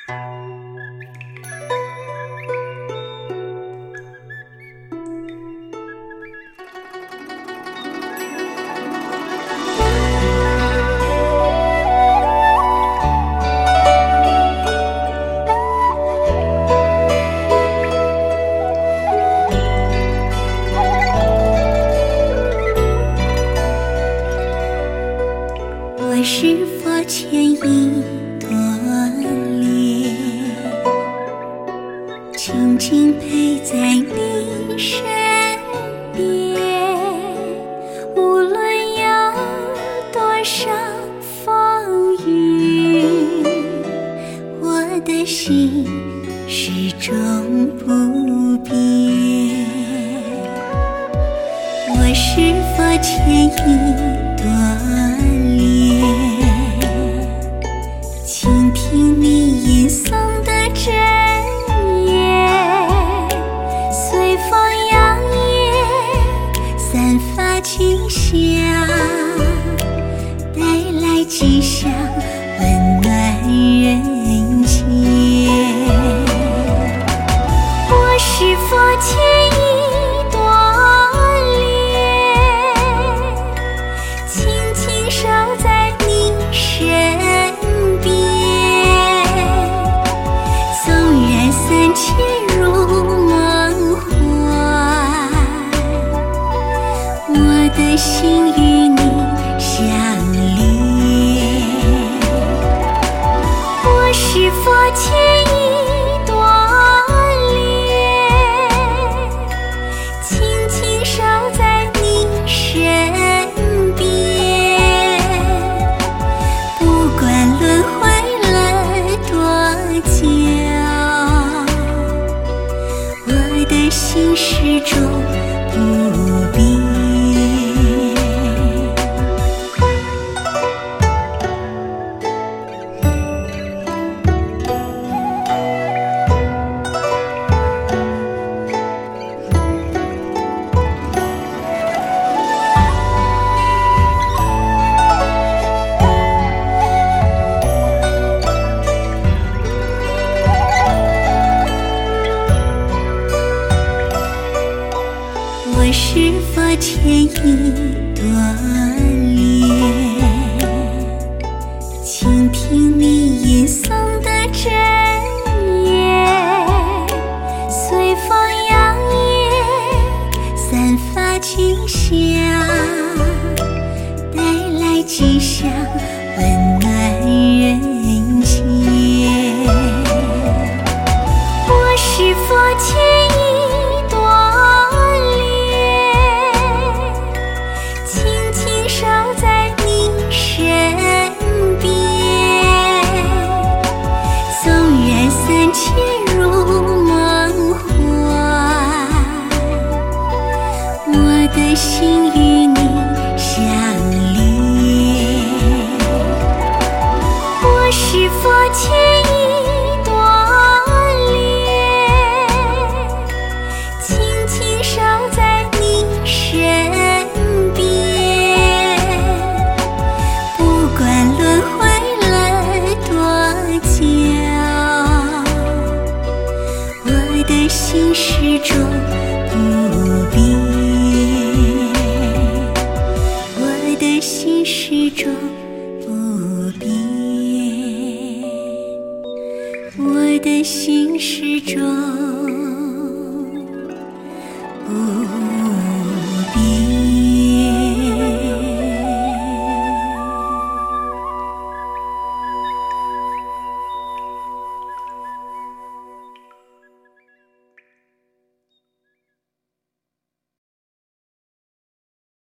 我是佛前一朵莲，静静陪在你身边。无论有多少风雨，我的心始终不变。我是佛前一朵莲，倾听你吟诵的真言，随风摇曳，散发清香，带来吉祥，温暖人间。我是佛前一朵莲，轻轻守在你身边，纵然三千如梦幻，我的心与你相连。我是佛前一朵莲，轻轻守在你身边，不管轮回了多久，我的心始终不变。我是佛前一朵莲，倾听你吟诵的真言，随风摇曳，散发清香，带来吉祥，温暖人间。我是佛前一朵莲，轻轻守在你身边，纵然三千如梦幻，我的心与你相连。我是佛前一朵莲，轻轻守在你身边，不管轮回了多久，我的心始终不变。我的心始终不变，我的心始终